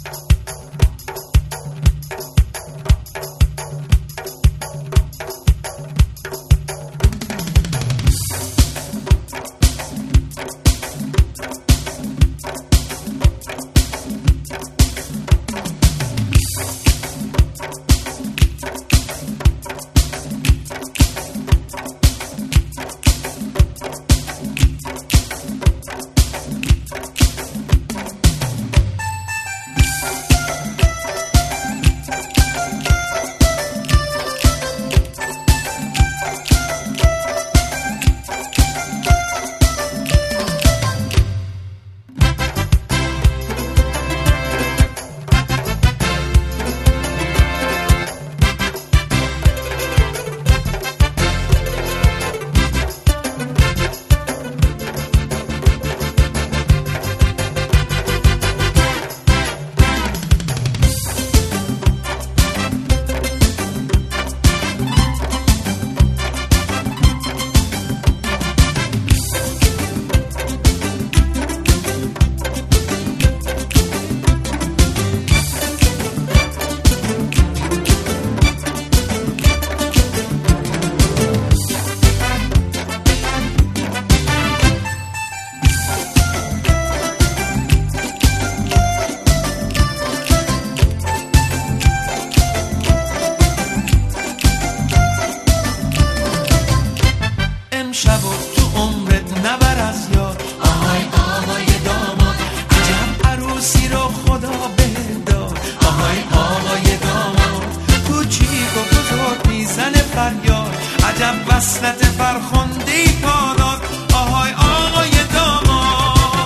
شب و تو عمرت نبر از یاد. آهای آهای داماد عجب عروسی رو خدا بهت داد. آهای آهای داماد کوچیک و بزرگ میزنه فریاد. عجب وصلت فرخنده‌ای پا داد. آهای آهای داماد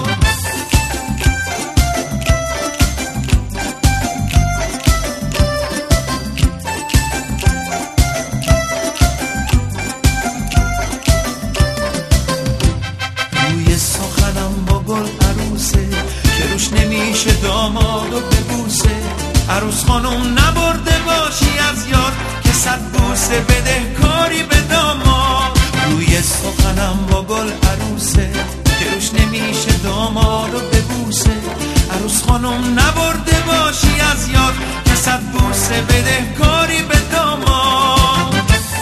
نمیشه دامادو ببوسه. عروس خانم نبرده باشی از یاد که 100 بوسه بده کاری به داماد. روی سخنم با گل عروسه که روش نمیشه دامادو ببوسه. عروس خانم نبرده باشی از یاد که 100 بوسه بده کاری به داماد.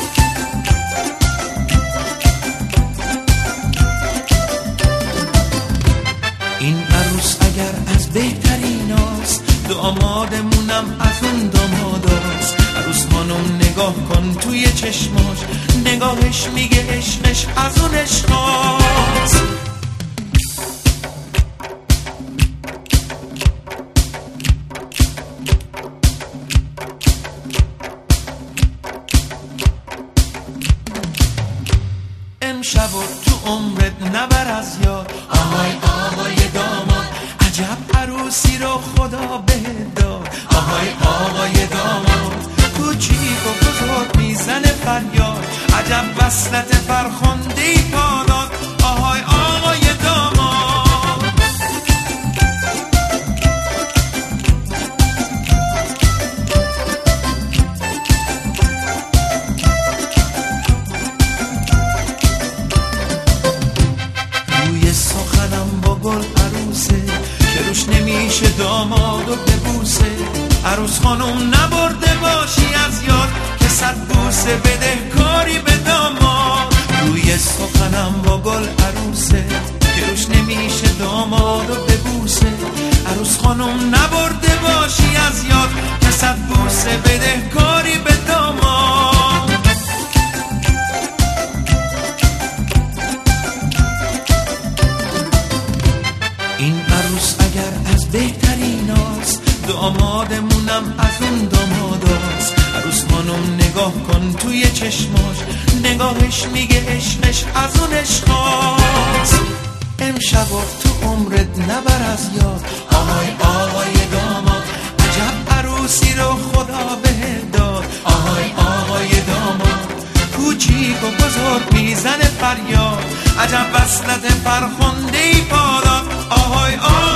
این عروس اگر از بهتریناست دامادمونم از اون داماداست. عروس خانم نگاه کن توی چشماش نگاهش میگه عشقش از اون عشقاست. امشب و تو عمرت نبر از یاد. آهای آهای داماد عجب عروسی رو خدا بهت داد. آهای آهای داماد کوچیک و بزرگ میزنه فریاد. عجب وصلت فرخنده‌ای پا داد. آهای آهای داماد روی سخنم با گل عروسه که روش نمیشه دامادو ببوسه. عروس خانم نبرده باشی از یاد که 100 بوسه بده کاری به داماد. روی سخنم با گل عروسه که روش نمیشه دامادو ببوسه. عروس خانم نبرده باشی از یاد که 100 بوسه بده کاری به داماد. این عروس اگر از بهتریناست دامادمونم از اون داماداست. عروس خانم نگاه کن توی چشماش نگاهش میگه عشقش از اون عشقاست. امشب و تو عمرت نبر از یاد. آهای آهای داماد عجب عروسی رو خدا بهت داد. آهای آهای داماد کوچیک و بزرگ میزنه فریاد. عجب وصلت فرخنده‌ای پا داد. آهای آهای